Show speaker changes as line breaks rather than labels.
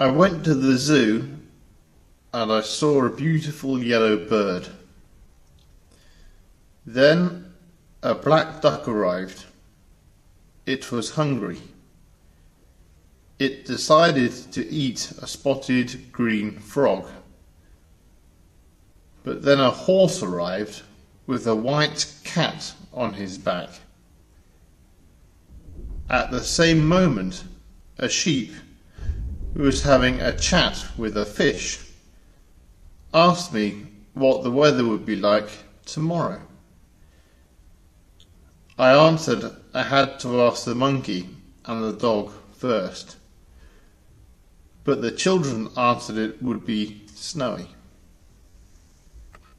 I went to the zoo and I saw a beautiful yellow bird. Then a black duck arrived. It was hungry. It decided to eat a spotted green frog. But then a horse arrived with a white cat on his back. At the same moment, a sheep, who was having a chat with a fish, asked me what the weather would be like tomorrow. I answered I had to ask the monkey and the dog first, but the children answered it would be snowy.